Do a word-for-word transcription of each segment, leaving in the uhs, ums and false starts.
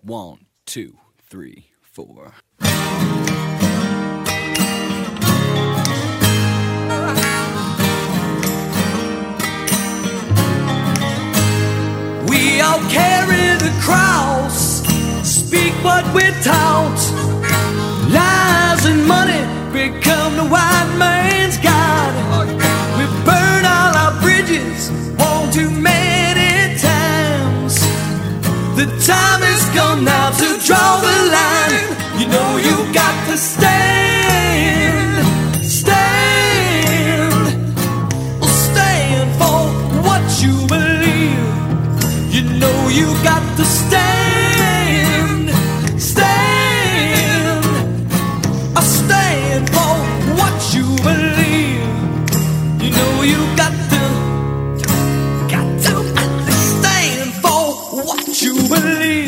One, two, three, four. We all carry the cross, speak what we're taught. Lies and money become the white man's God. We burn all our bridges one too many times. The time has come now to draw the line. You know you got to stand, stand, stand for what you believe. You know you got to stand, stand, I stand for what you believe. You know you got to, got to stand for what you believe.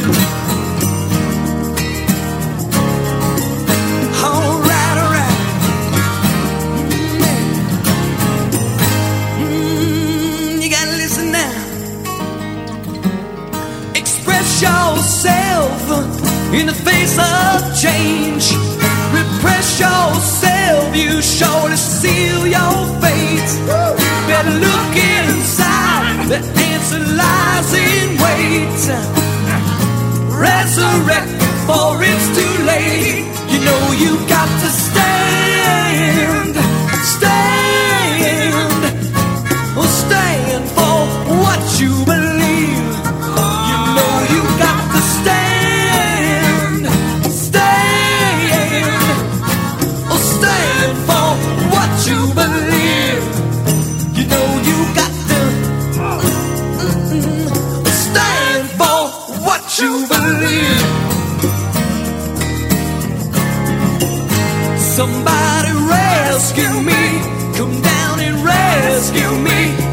All right, all right. Mm, you gotta listen now. Express yourself in the face of change. Repress yourself, you surely seal your fate. Better look inside, the answer lies in wait. Resurrect before it's too late. You know you got to stand, stand, oh, stand for what you believe. You know you got to stand, stand, oh, stand for what you believe. You know you got to mm-mm, stand for what you believe. Somebody rescue me, come down and rescue me.